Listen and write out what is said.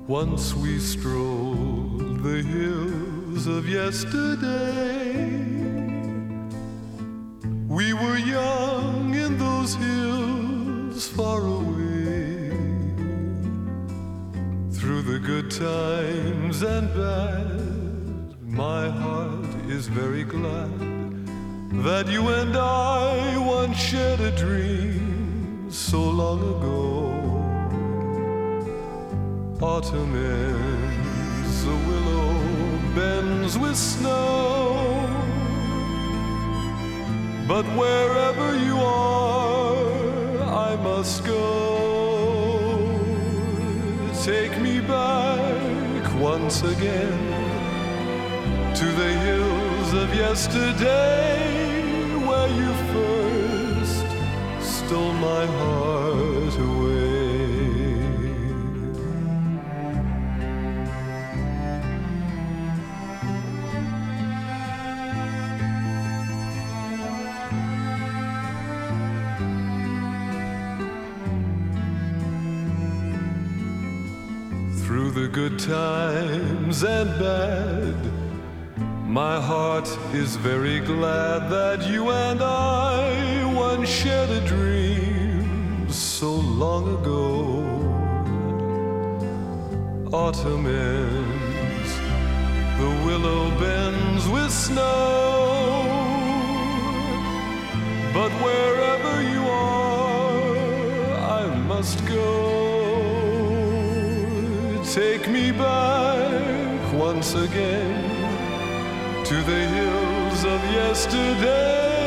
Once we strolled the hills of yesterday. We were young in those hills far away. Through the good times and bad, my heart is very glad that you and I once shared a dream so long ago. Autumn ends, the willow bends with snow, but wherever you are, I must go. Take me back once again to the hills of yesterday, where you first stole my heart away. Through the good times and bad, my heart is very glad that you and I once shared a dream so long ago. Autumn ends, the willow bends with snow, but wherever you are, I must go. Take me back once again to the hills of yesterday.